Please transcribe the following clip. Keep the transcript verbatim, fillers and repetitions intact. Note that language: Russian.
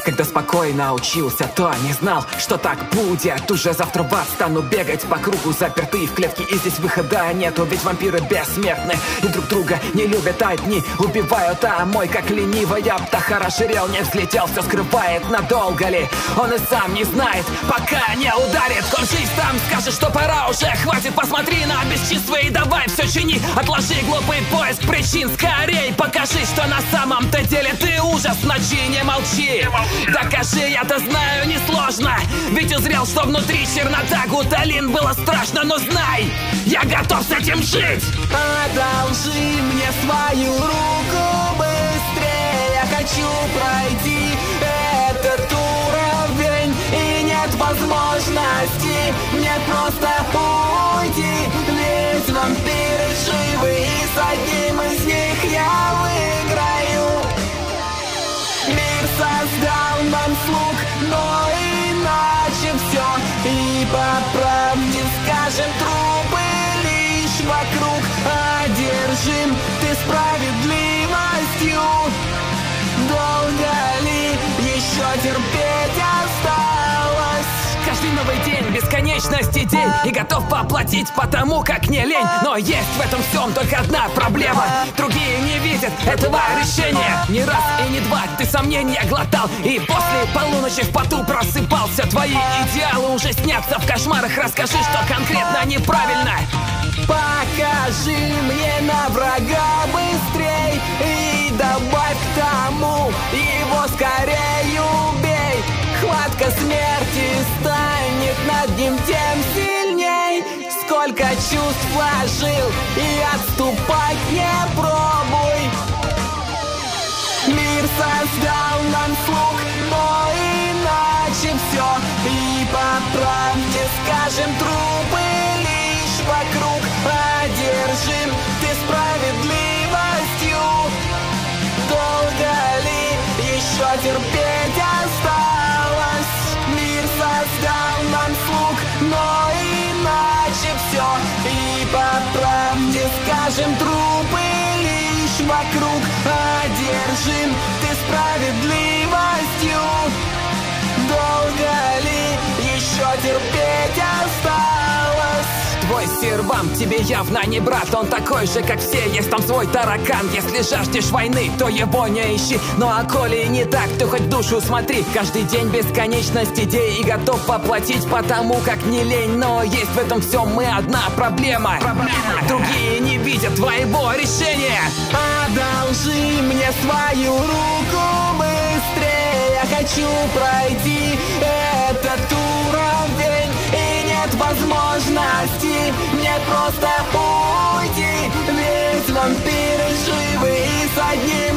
Когда спокойно учился, то не знал, что так будет. Уже завтра вас стану бегать по кругу, запертые в клетке, и здесь выхода нету. Ведь вампиры бессмертны и друг друга не любят. Одни убивают, а мой, как ленивая птаха, расширел, не взлетел, все скрывает. Надолго ли? Он и сам не знает, пока не ударит. Кажись, там скажет, что пора уже, хватит. Посмотри на бесчинство и давай все чини. Отложи глупый поиск причин, скорей покажи, что на самом-то деле ты ужас ночи. Не молчи, не молчи. Докажи, я-то знаю, несложно. Ведь узрел, что внутри чернота. Гуталин, было страшно, но знай, я готов с этим жить. Одолжи мне свою руку быстрее. Я хочу пройти этот уровень, и нет возможности мне просто уйти. Ведь вампиры живы, и с одним из них я выиграю. Мир создал нам слуг, но иначе все. И по правде скажем, трупы лишь вокруг. Одержим ты справедливостью. Долго ли еще терпеть осталось? Каждый новый день, бесконечность идей, и готов поплатить потому, как не лень. Но есть в этом всем только одна проблема: другие не видят этого решения. Не раз и не два ты сомнения глотал, и после полуночи в поту просыпался. Твои идеалы уже снятся в кошмарах. Расскажи, что конкретно неправильно. Покажи мне на врага быстрей, и добавь к тому его скорее убей. Хватка смерти станет над ним тем сильней. Сколько чувств вложил, и отступать не пробуй. Мир создал нам слуг, но иначе все. И по правде скажем, трупы лишь вокруг. Одержим ты справедливостью. Долго ли еще терпеть осталось? Мир создал нам слуг, но иначе все. И по правде скажем, трупы лишь вокруг. Одержим ты справедливостью. Долго ли еще терпеть осталось? Твой сервам тебе явно не брат, он такой же, как все, есть там свой таракан. Если жаждешь войны, то его не ищи. Ну а коли не так, то хоть в душу смотри. Каждый день бесконечность идей, и готов поплатить потому, как не лень. Но есть в этом всем мы одна проблема, проблема. Другие не видят твоего решения. Одолжи мне свою руку быстрее. Я хочу пройти этот уровень, и нет возможности мне просто уйти. Ведь вампиры живы, и с одним